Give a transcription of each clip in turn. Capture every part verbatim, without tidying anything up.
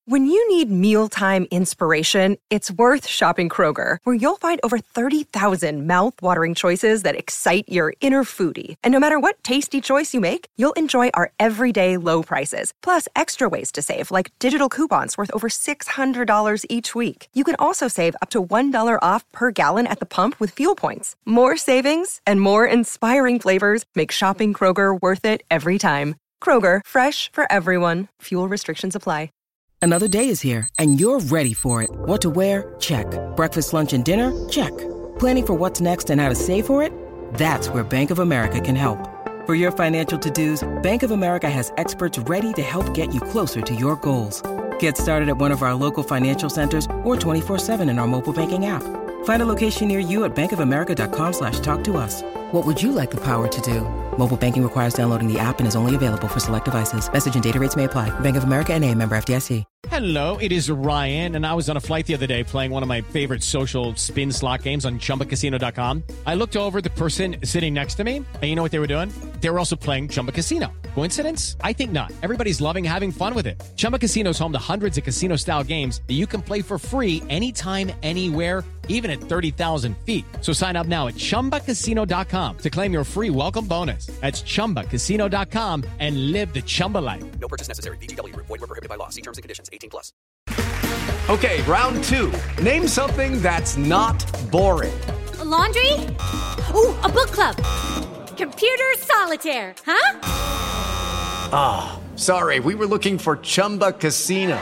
When you need mealtime inspiration, it's worth shopping Kroger, where you'll find over thirty thousand mouth-watering choices that excite your inner foodie. And no matter what tasty choice you make, you'll enjoy our everyday low prices, plus extra ways to save, like digital coupons worth over six hundred dollars each week. You can also save up to one dollar off per gallon at the pump with fuel points. More savings and more inspiring flavors make shopping Kroger worth it every time. Kroger, fresh for everyone. Fuel restrictions apply. Another day is here, and you're ready for it. What to wear? Check. Breakfast, lunch, and dinner? Check. Planning for what's next and how to save for it? That's where Bank of America can help. For your financial to-dos, Bank of America has experts ready to help get you closer to your goals. Get started at one of our local financial centers or twenty-four seven in our mobile banking app. Find a location near you at bankofamerica.com slash talk to us. What would you like the power to do? Mobile banking requires downloading the app and is only available for select devices. Message and data rates may apply. Bank of America N A, member F D I C. Hello, it is Ryan, and I was on a flight the other day playing one of my favorite social spin slot games on Chumba Casino dot com. I looked over at the person sitting next to me, and you know what they were doing? They were also playing Chumba Casino. Coincidence? I think not. Everybody's loving having fun with it. Chumba Casino is home to hundreds of casino-style games that you can play for free anytime, anywhere, even at thirty thousand feet. So sign up now at Chumba Casino dot com to claim your free welcome bonus. That's Chumba Casino dot com and live the Chumba life. No purchase necessary. V G W. Void where prohibited by law. See terms and conditions. eighteen plus. Okay, round two. Name something that's not boring. A laundry? Ooh, a book club. Computer solitaire, huh? Ah, oh, sorry. We were looking for Chumba Casino.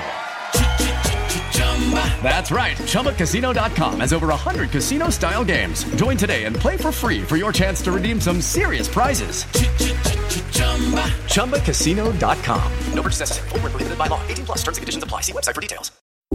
That's right. Chumba Casino dot com has over one hundred casino-style games. Join today and play for free for your chance to redeem some serious prizes. Chumba Casino dot com. No purchase necessary. Void where prohibited by law. eighteen plus. Terms and conditions apply. See website for details.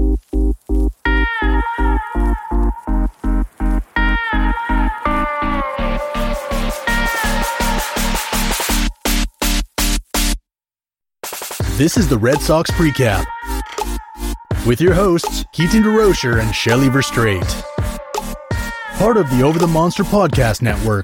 This is the Red Sox Precap with your hosts, Keaton DeRocher and Shelley Verstraete. Part of the Over the Monster Podcast Network.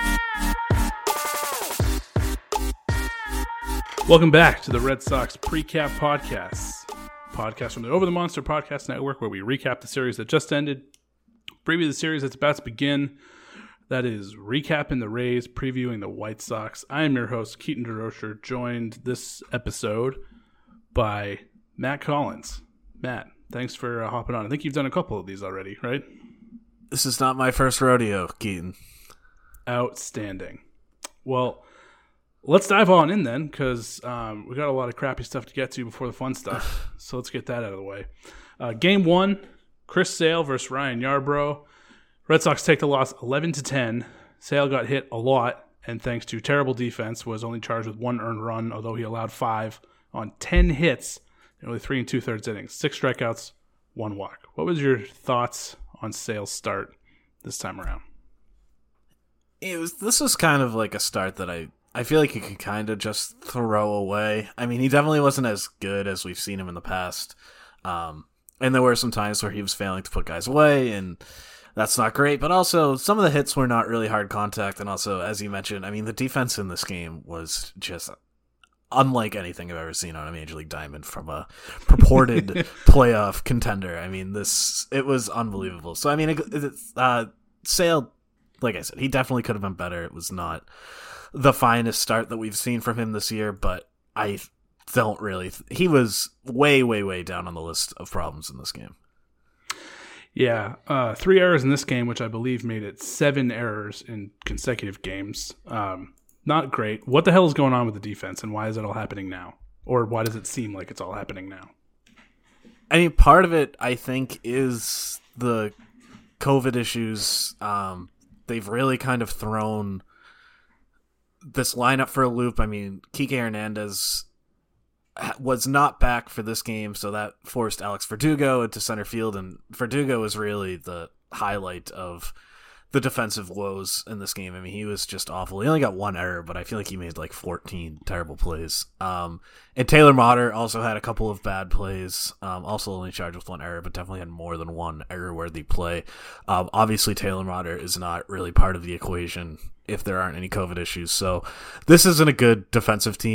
Welcome back to the Red Sox Precap Podcast. Podcast from the Over the Monster Podcast Network, where we recap the series that just ended, preview the series that's about to begin. That is recapping the Rays, previewing the White Sox. I am your host, Keaton DeRocher, joined this episode by Matt Collins. Matt, thanks for uh, hopping on. I think you've done a couple of these already, right? This is not my first rodeo, Keaton. Outstanding. Well, let's dive on in then, because um, we got a lot of crappy stuff to get to before the fun stuff. So let's get that out of the way. Uh, game one, Chris Sale versus Ryan Yarbrough. Red Sox take the loss eleven to ten. Sale got hit a lot, and thanks to terrible defense, was only charged with one earned run, although he allowed five on ten hits in only three and two-thirds innings. Six strikeouts, one walk. What was your thoughts on Sale's start this time around? It was. This was kind of like a start that I, I feel like you could kind of just throw away. I mean, he definitely wasn't as good as we've seen him in the past. Um, and there were some times where he was failing to put guys away, and that's not great, but also some of the hits were not really hard contact, and also, as you mentioned, I mean, the defense in this game was just unlike anything I've ever seen on a Major League Diamond from a purported playoff contender. I mean, this, it was unbelievable. So, I mean, it, it, uh, Sale, like I said, he definitely could have been better. It was not the finest start that we've seen from him this year, but I don't really, th- he was way, way, way down on the list of problems in this game. Yeah, uh, three errors in this game, which I believe made it seven errors in consecutive games. Um, not great. What the hell is going on with the defense, and why is it all happening now? Or why does it seem like it's all happening now? I mean, part of it, I think, is the COVID issues. Um, they've really kind of thrown this lineup for a loop. I mean, Kike Hernandez was not back for this game, so that forced Alex Verdugo into center field, and Verdugo was really the highlight of the defensive woes in this game. I mean, he was just awful. He only got one error, but I feel like he made like fourteen terrible plays. Um, and Taylor Motter also had a couple of bad plays, um, also only charged with one error, but definitely had more than one error-worthy play. Um, obviously, Taylor Motter is not really part of the equation if there aren't any COVID issues, so this isn't a good defensive team.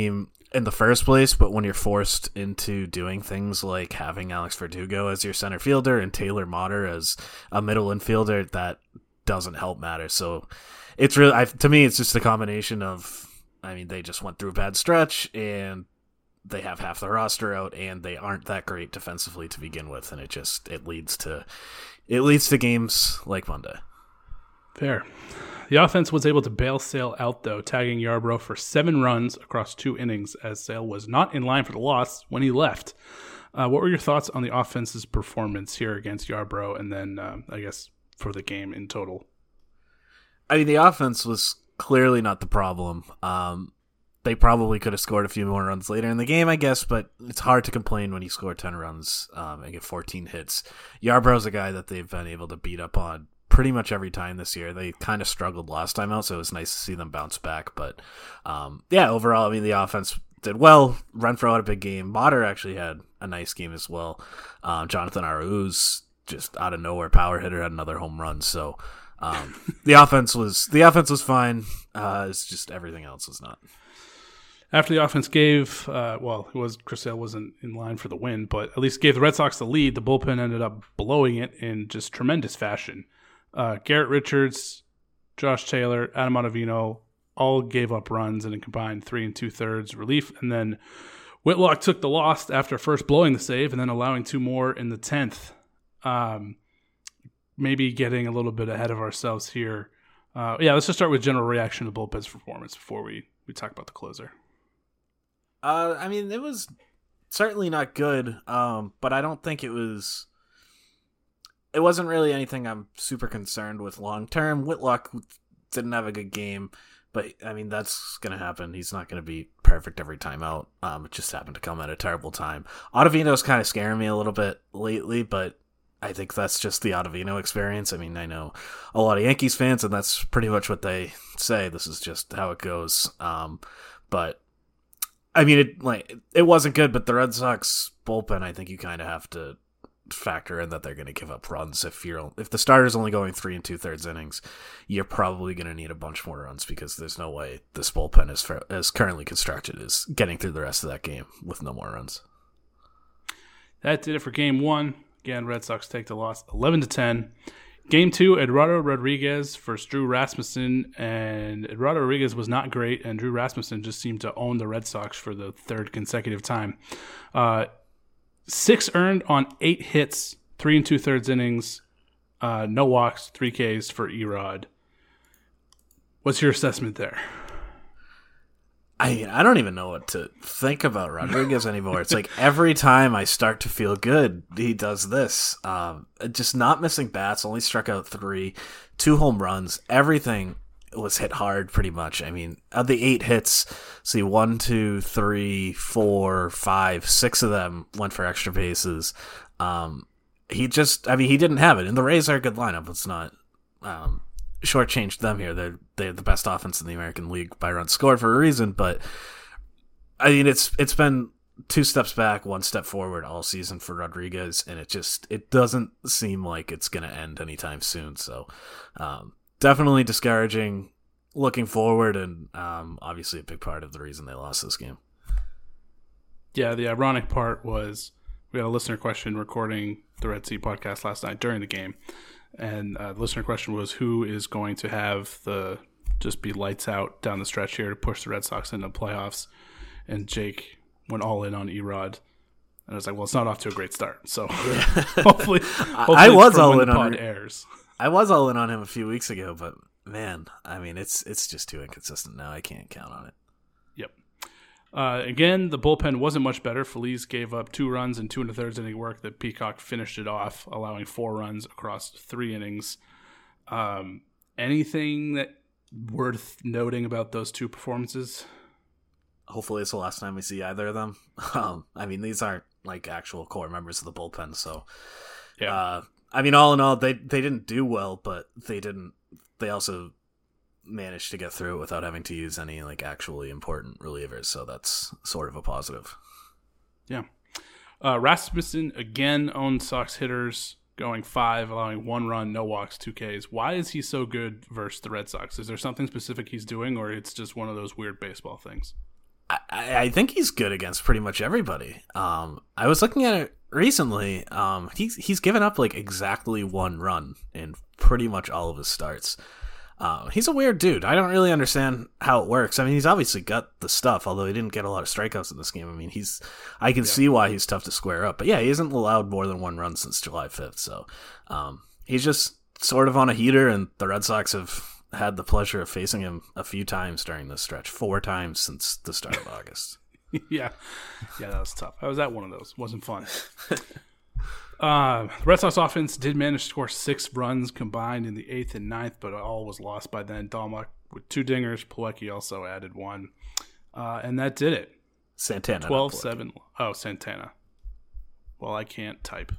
in the first place, but when you're forced into doing things like having Alex Verdugo as your center fielder and Taylor Motter as a middle infielder, that doesn't help matters. So it's really, I, to me, it's just a combination of, I mean, they just went through a bad stretch and they have half the roster out and they aren't that great defensively to begin with. And it just, it leads to, it leads to games like Monday. Fair. The offense was able to bail Sale out, though, tagging Yarbrough for seven runs across two innings, as Sale was not in line for the loss when he left. Uh, what were your thoughts on the offense's performance here against Yarbrough, and then, um, I guess, for the game in total? I mean, the offense was clearly not the problem. Um, they probably could have scored a few more runs later in the game, I guess, but it's hard to complain when you score ten runs um, and get fourteen hits. Yarbrough's a guy that they've been able to beat up on pretty much every time this year. They kind of struggled last time out, so it was nice to see them bounce back. But um, yeah, overall, I mean, the offense did well. Renfroe had a big game. Motter actually had a nice game as well. Um, Jonathan Arauz, just out of nowhere, power hitter, had another home run. So um, the offense was the offense was fine. Uh, it's just everything else was not. After the offense gave, uh, well, it was Chris Sale wasn't in line for the win, but at least gave the Red Sox the lead. The bullpen ended up blowing it in just tremendous fashion. Uh, Garrett Richards, Josh Taylor, Adam Ottavino all gave up runs in a combined three and two thirds relief. And then Whitlock took the loss after first blowing the save and then allowing two more in the tenth. Um, maybe getting a little bit ahead of ourselves here. Uh, yeah, let's just start with general reaction to bullpen's performance before we, we talk about the closer. Uh, I mean, it was certainly not good, um, but I don't think it was... It wasn't really anything I'm super concerned with long term. Whitlock didn't have a good game, but I mean, that's going to happen. He's not going to be perfect every time out. Um, it just happened to come at a terrible time. Ottavino's kind of scaring me a little bit lately, but I think that's just the Ottavino experience. I mean, I know a lot of Yankees fans, and that's pretty much what they say. This is just how it goes. Um, but I mean, it like it wasn't good, but the Red Sox bullpen, I think you kind of have to factor in that they're going to give up runs. If you're if the starter's only going three and two thirds innings, you're probably going to need a bunch more runs because there's no way this bullpen is for, as currently constructed is getting through the rest of that game with no more runs. That did it for game one. Again, Red Sox take the loss eleven to ten. Game two, Eduardo Rodriguez versus Drew Rasmussen, and Eduardo Rodriguez was not great, and Drew Rasmussen just seemed to own the Red Sox for the third consecutive time. Uh, Six earned on eight hits, three and two thirds innings, uh, no walks, three Ks for Erod. What's your assessment there? I I don't even know what to think about Rodriguez anymore. It's like every time I start to feel good, he does this. Um, just not missing bats, only struck out three, two home runs, everything was hit hard pretty much. I mean, of the eight hits, see one, two, three, four, five, six of them went for extra bases. Um, he just, I mean, he didn't have it. And the Rays are a good lineup. Let's not um, shortchange them here. They're they're the best offense in the American League by runs scored for a reason. But I mean, it's it's been two steps back, one step forward all season for Rodriguez, and it just it doesn't seem like it's going to end anytime soon. So. Um, Definitely discouraging looking forward, and um, obviously a big part of the reason they lost this game. Yeah, the ironic part was we had a listener question recording the Red Sea podcast last night during the game, and uh, the listener question was who is going to have the just be lights out down the stretch here to push the Red Sox into the playoffs, and Jake went all in on Erod. And I was like, well, it's not off to a great start, so yeah. hopefully, hopefully I was all when in the pod on airs. I was all in on him a few weeks ago, but man, I mean, it's it's just too inconsistent now. I can't count on it. Yep. Uh, again, the bullpen wasn't much better. Feliz gave up two runs and two and a thirds inning work. The Peacock finished it off, allowing four runs across three innings. Um, anything that worth noting about those two performances? Hopefully, it's the last time we see either of them. Um, I mean, these aren't like actual core members of the bullpen, so yeah. Uh, I mean, all in all, they they didn't do well, but they didn't. They also managed to get through it without having to use any like actually important relievers, so that's sort of a positive. Yeah. Uh, Rasmussen again owned Sox hitters, going five, allowing one run, no walks, two Ks. Why is he so good versus the Red Sox? Is there something specific he's doing, or it's just one of those weird baseball things? I, I think he's good against pretty much everybody. Um, I was looking at it recently. Um, he's he's given up like exactly one run in pretty much all of his starts. Uh, he's a weird dude. I don't really understand how it works. I mean, he's obviously got the stuff, although he didn't get a lot of strikeouts in this game. I mean, he's I can yeah. see why he's tough to square up. But yeah, he hasn't allowed more than one run since July fifth. So um, he's just sort of on a heater, and the Red Sox have had the pleasure of facing him a few times during this stretch, four times since the start of August. yeah. Yeah, that was tough. I was at one of those. Wasn't fun. uh, the Red Sox offense did manage to score six runs combined in the eighth and ninth, but all was lost by then. Dalmach with two dingers. Plawecki also added one. Uh, and that did it. Santana. twelve seven. Oh, Santana. Well, I can't type.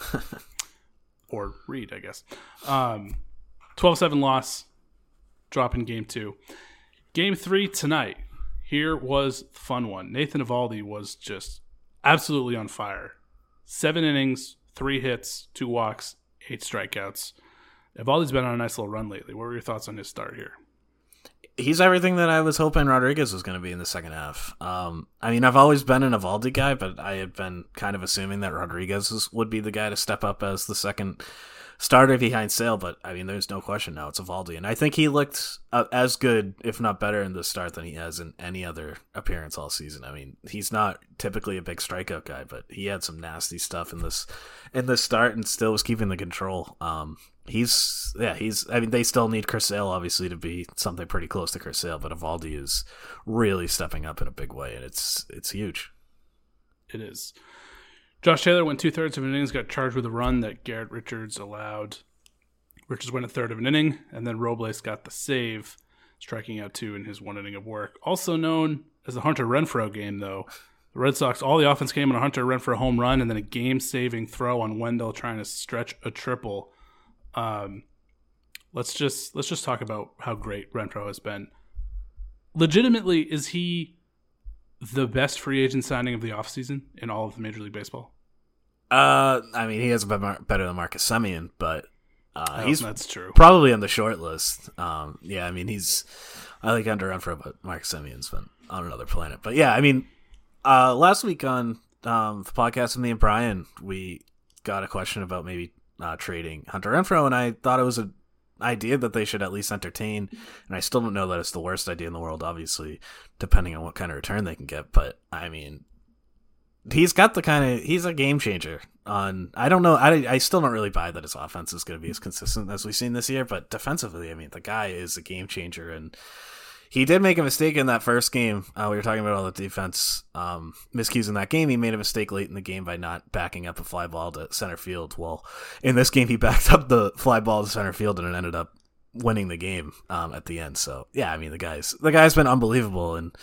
Or read, I guess. Um, twelve seven loss. Drop in game two. Game three tonight. Here was the fun one. Nathan Eovaldi was just absolutely on fire. Seven innings, three hits, two walks, eight strikeouts. Eovaldi's been on a nice little run lately. What were your thoughts on his start here? He's everything that I was hoping Rodriguez was going to be in the second half. Um, I mean, I've always been an Eovaldi guy, but I had been kind of assuming that Rodriguez was, would be the guy to step up as the second starter behind Sale, but I mean, there's no question now it's Eovaldi, and I think he looked uh, as good, if not better, in this start than he has in any other appearance all season. I mean, he's not typically a big strikeout guy, but he had some nasty stuff in this in this start and still was keeping the control. Um, he's yeah, he's. I mean, they still need Chris Sale obviously to be something pretty close to Chris Sale, but Eovaldi is really stepping up in a big way, and it's it's huge. It is. Josh Taylor went two-thirds of an innings, got charged with a run that Garrett Richards allowed. Richards went a third of an inning, and then Robles got the save, striking out two in his one inning of work. Also known as the Hunter Renfroe game, though. The Red Sox, all the offense came on a Hunter Renfroe home run, and then a game-saving throw on Wendell trying to stretch a triple. Um, let's just let's just talk about how great Renfroe has been. Legitimately, is he the best free agent signing of the offseason in all of the Major League Baseball? Uh, I mean, he hasn't been mar- better than Marcus Semien, but uh, oh, he's that's true. Probably on the short list. Um, yeah, I mean, he's I like Hunter Renfroe, but Marcus Semien's been on another planet. But yeah, I mean, uh, last week on um, the podcast with me and Brian, we got a question about maybe uh, trading Hunter Renfroe, and I thought it was an idea that they should at least entertain. And I still don't know that it's the worst idea in the world, obviously, depending on what kind of return they can get. But I mean, he's got the kind of he's a game changer. On I don't know, I, I still don't really buy that his offense is going to be as consistent as we've seen this year. But defensively, I mean, the guy is a game changer, and he did make a mistake in that first game. Uh, we were talking about all the defense um, miscues in that game. He made a mistake late in the game by not backing up a fly ball to center field. Well, in this game, he backed up the fly ball to center field, and it ended up winning the game um, at the end. So yeah, I mean, the guy's the guy's been unbelievable, and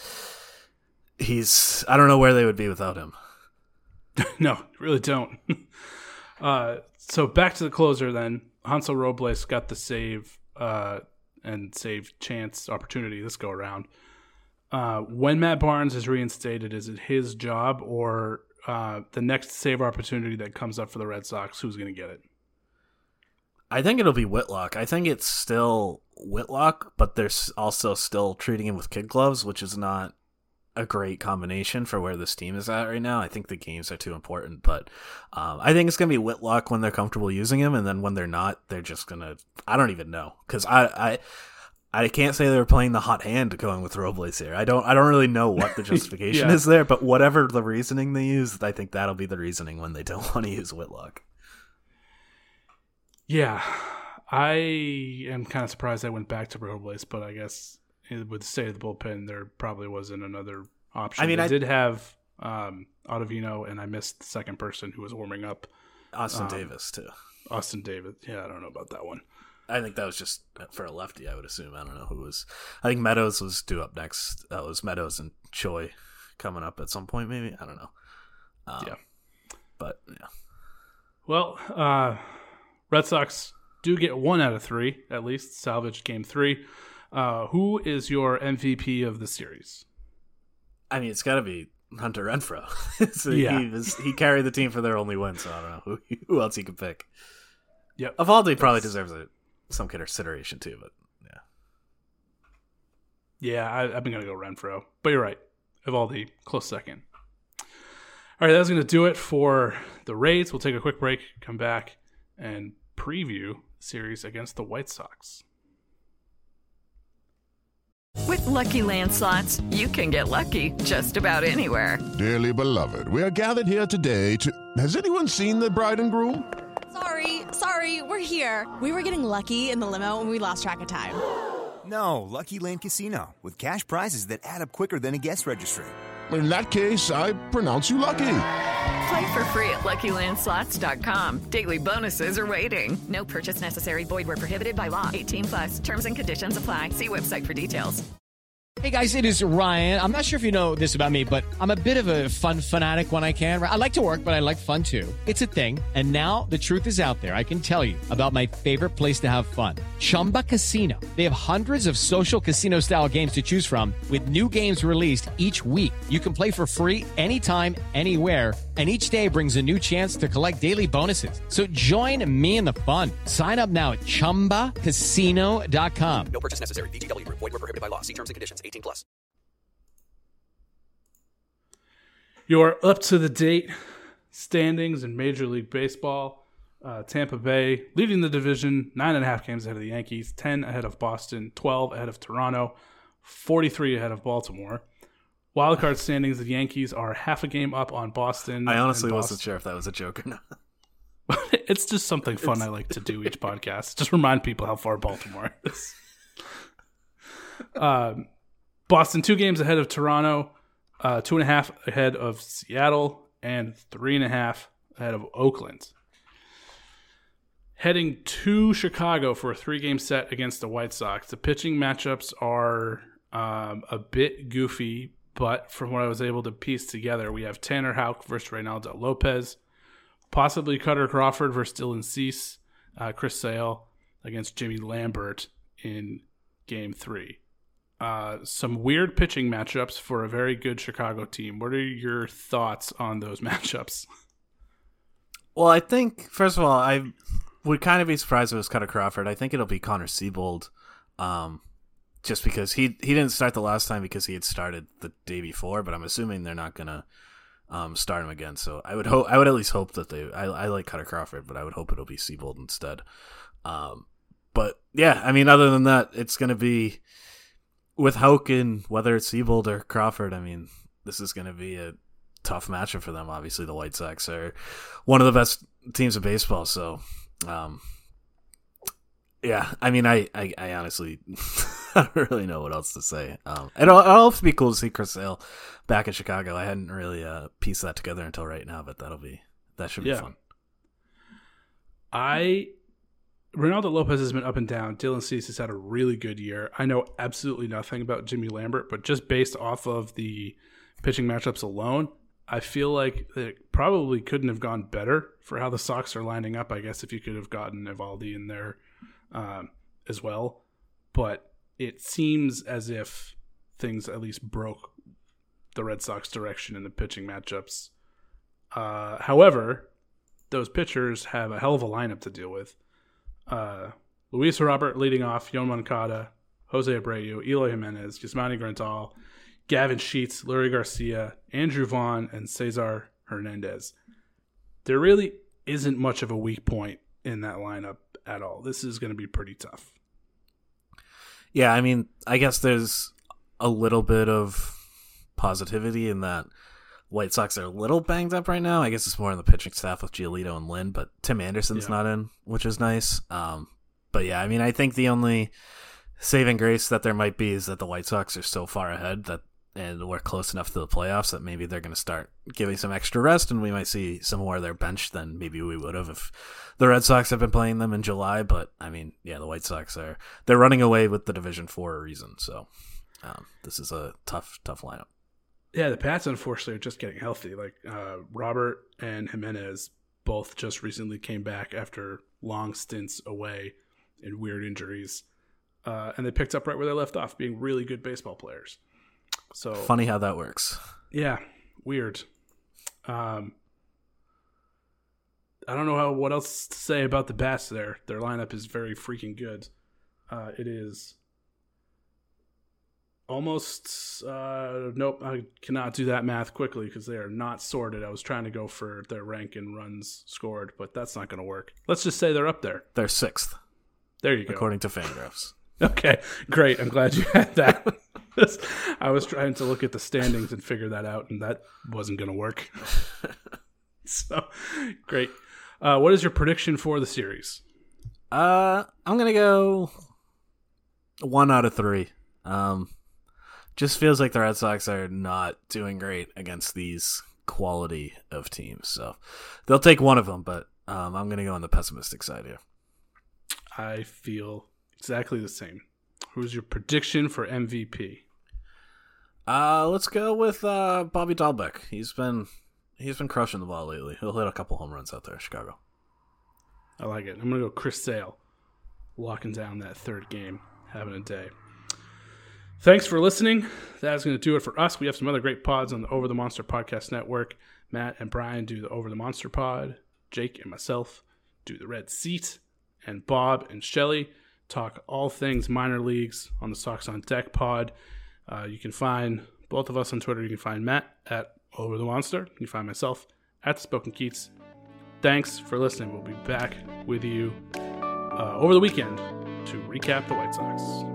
he's I don't know where they would be without him. No, really don't. uh, so back to the closer then. Hansel Robles got the save uh, and save chance opportunity this go around. Uh, when Matt Barnes is reinstated, is it his job or uh, the next save opportunity that comes up for the Red Sox? Who's going to get it? I think it'll be Whitlock. I think it's still Whitlock, but they're also still treating him with kid gloves, which is not a great combination for where this team is at right now. I think the games are too important, but um, I think it's going to be Whitlock when they're comfortable using him, and then when they're not, they're just going to – I don't even know, because I, I I can't say they were playing the hot hand going with Robles here. I don't I don't really know what the justification yeah. is there, but whatever the reasoning they use, I think that'll be the reasoning when they don't want to use Whitlock. Yeah, I am kind of surprised I went back to Robles, but I guess – with the state of the bullpen, there probably wasn't another option. I mean, I I did have um, Ottavino, and I missed the second person who was warming up. Austin um, Davis, too. Austin Davis. Yeah, I don't know about that one. I think that was just for a lefty, I would assume. I don't know who was. I think Meadows was due up next. That was Meadows and Choi coming up at some point, maybe. I don't know. Um, yeah. But, yeah. Well, uh, Red Sox do get one out of three, at least, salvage game three. Uh, who is your M V P of the series? I mean, it's got to be Hunter Renfroe. so yeah. he, was, he carried the team for their only win, so I don't know who, who else he could pick. Yep. Eovaldi probably deserves a, some consideration too, but yeah. Yeah, I, I've been going to go Renfroe. But you're right. Evaldi, close second. All right, that's going to do it for the Rays. We'll take a quick break, come back, and preview the series against the White Sox. With Lucky Land Slots, you can get lucky just about anywhere. Dearly beloved, we are gathered here today to... Has anyone seen the bride and groom? Sorry, sorry, we're here. We were getting lucky in the limo and we lost track of time. No, Lucky Land Casino, with cash prizes that add up quicker than a guest registry. In that case, I pronounce you lucky. Play for free at Lucky Land Slots dot com. Daily bonuses are waiting. No purchase necessary. Void where prohibited by law. eighteen plus. Terms and conditions apply. See website for details. Hey guys, it is Ryan. I'm not sure if you know this about me, but I'm a bit of a fun fanatic when I can. I like to work, but I like fun too. It's a thing. And now the truth is out there. I can tell you about my favorite place to have fun. Chumba Casino. They have hundreds of social casino style games to choose from with new games released each week. You can play for free anytime, anywhere. And each day brings a new chance to collect daily bonuses. So join me in the fun. Sign up now at chumba casino dot com. No purchase necessary. V G W Group. Void where prohibited by law. See terms and conditions. eighteen plus. Your up-to-the-date standings in Major League Baseball. Uh, Tampa Bay leading the division, nine and a half games ahead of the Yankees, ten ahead of Boston, twelve ahead of Toronto, forty-three ahead of Baltimore. Wildcard standings, the Yankees are half a game up on Boston. I honestly Boston. wasn't sure if that was a joke or not. It's just something fun it's... I like to do each podcast. Just remind people how far Baltimore is. um, Boston, two games ahead of Toronto, uh, two and a half ahead of Seattle, and three and a half ahead of Oakland. Heading to Chicago for a three-game set against the White Sox. The pitching matchups are um, a bit goofy, but from what I was able to piece together, we have Tanner Houck versus Reynaldo Lopez, possibly Cutter Crawford versus Dylan Cease, uh, Chris Sale against Jimmy Lambert in Game three. Uh, some weird pitching matchups for a very good Chicago team. What are your thoughts on those matchups? Well, I think, first of all, I would kind of be surprised if it was Cutter Crawford. I think it'll be Connor Siebold, um, just because he he didn't start the last time because he had started the day before, but I'm assuming they're not going to um, start him again. So I would hope, I would at least hope that they, I, I like Cutter Crawford, but I would hope it'll be Siebold instead. Um, but yeah, I mean, other than that, it's going to be, with Houck and whether it's Siebold or Crawford, I mean, this is going to be a tough matchup for them. Obviously, the White Sox are one of the best teams of baseball. So, um, yeah, I mean, I, I, I honestly I don't really know what else to say. Um, and it'll, it'll also be cool to see Chris Sale back in Chicago. I hadn't really uh, pieced that together until right now, but that'll be that should be yeah. fun. I. Reynaldo Lopez has been up and down. Dylan Cease has had a really good year. I know absolutely nothing about Jimmy Lambert, but just based off of the pitching matchups alone, I feel like it probably couldn't have gone better for how the Sox are lining up. I guess if you could have gotten Evaldi in there um, as well. But it seems as if things at least broke the Red Sox direction in the pitching matchups. Uh, however, those pitchers have a hell of a lineup to deal with. Uh, Luis Robert leading off, Yoan Moncada, Jose Abreu, Eloy Jimenez, Yasmani Grandal, Gavin Sheets, Lurie Garcia, Andrew Vaughn, and Cesar Hernandez. There really isn't much of a weak point in that lineup at all. This is going to be pretty tough. Yeah, I mean, I guess there's a little bit of positivity in that White Sox are a little banged up right now. I guess it's more on the pitching staff with Giolito and Lynn, but Tim Anderson's yeah. not in, which is nice. Um, but yeah, I mean, I think the only saving grace that there might be is that the White Sox are so far ahead that, and we're close enough to the playoffs that maybe they're going to start giving some extra rest, and we might see some more of their bench than maybe we would have if the Red Sox have been playing them in July. But I mean, yeah, the White Sox are they're running away with the division for a reason. So um, this is a tough, tough lineup. Yeah, the Pats, unfortunately, are just getting healthy. Like uh, Robert and Jimenez both just recently came back after long stints away and weird injuries. Uh, and they picked up right where they left off, being really good baseball players. So funny how that works. Yeah, weird. Um, I don't know how what else to say about the Bats there. Their lineup is very freaking good. Uh, it is almost, uh, nope, I cannot do that math quickly because they are not sorted. I was trying to go for their rank and runs scored, but that's not going to work. Let's just say they're up there. They're sixth. There you go. According to Fangraphs. Okay, great. I'm glad you had that. I was trying to look at the standings and figure that out, and that wasn't going to work. So, great. Uh, what is your prediction for the series? Uh, I'm going to go one out of three. Um, just feels like the Red Sox are not doing great against these quality of teams. So they'll take one of them, but um, I'm going to go on the pessimistic side here. I feel exactly the same. Who's your prediction for M V P? Uh, let's go with uh, Bobby Dahlbeck. He's been he's been crushing the ball lately. He'll hit a couple home runs out there in Chicago. I like it. I'm going to go Chris Sale, locking down that third game, having a day. Thanks for listening. That is going to do it for us. We have some other great pods on the Over the Monster Podcast Network. Matt and Brian do the Over the Monster Pod. Jake and myself do the Red Seat. And Bob and Shelly talk all things minor leagues on the Sox on Deck pod. Uh, you can find both of us on Twitter. You can find Matt at Over the Monster. You can find myself at Spoken Keats. Thanks for listening. We'll be back with you uh, over the weekend to recap the White Sox.